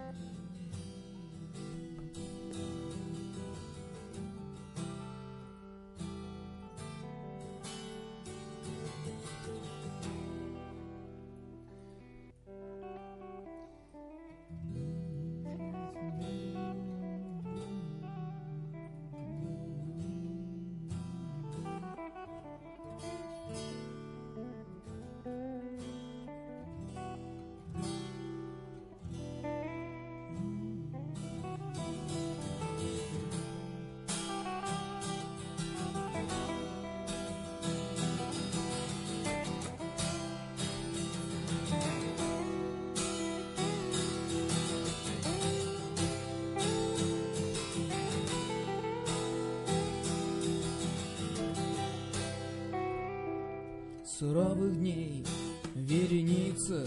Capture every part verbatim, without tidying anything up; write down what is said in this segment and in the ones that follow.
Суровых дней вереница,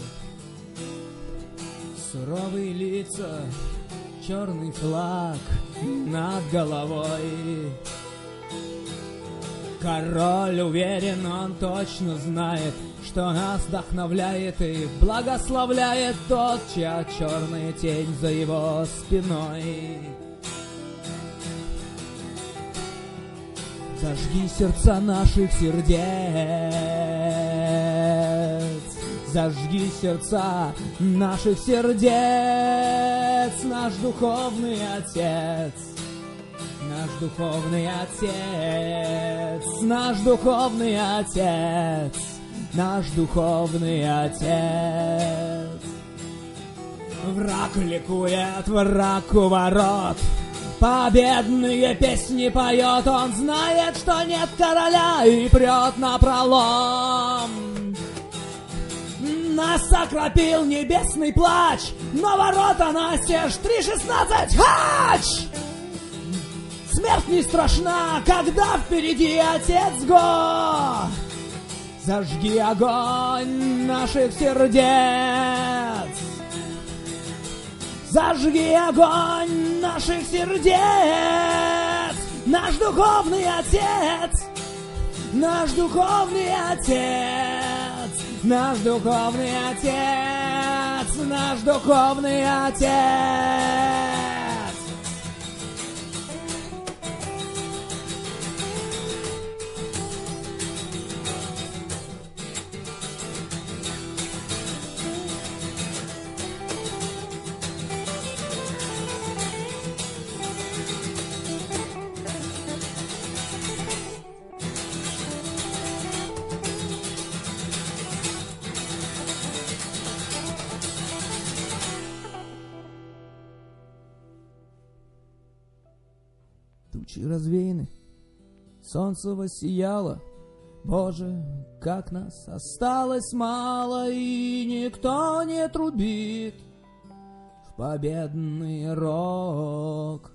суровые лица, черный флаг над головой. Король уверен, он точно знает, что нас вдохновляет и благословляет тот, чья черная тень за его спиной. Зажги сердца наших сердец, зажги сердца наших сердец, наш духовный Отец, наш духовный Отец, наш духовный Отец, наш духовный Отец. Враг ликует, враг у ворот, победные песни поет, он знает, что нет короля и прет напролом. Нас окропил небесный плач, но ворота настежь три шестнадцать, хач! Смерть не страшна, когда впереди Отец Го. Зажги огонь наших сердец, зажги огонь наших сердец, наш духовный Отец, наш духовный Отец, наш духовный Отец, наш духовный Отец. Тучи развеяны, солнце воссияло. Боже, как нас осталось мало, и никто не трубит в победный рог.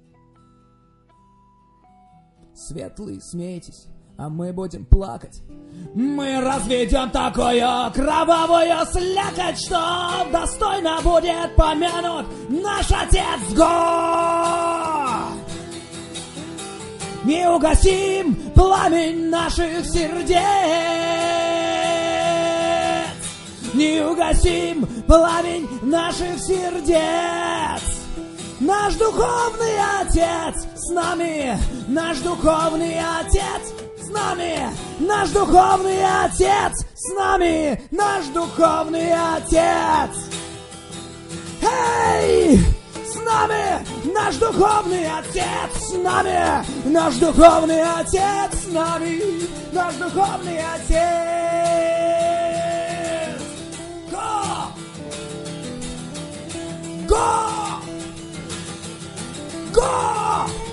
Светлые, смейтесь, а мы будем плакать. Мы разведем такое кровавую слякоть, что достойно будет помянут наш Отец Го. Не угасим пламень наших сердец, не угасим пламень наших сердец. Наш духовный Отец с нами, наш духовный Отец с нами, наш духовный Отец с нами, наш духовный Отец. Эй! С нами наш духовный Отец, с нами наш духовный Отец, с нами наш духовный Отец. Го! Го! Го!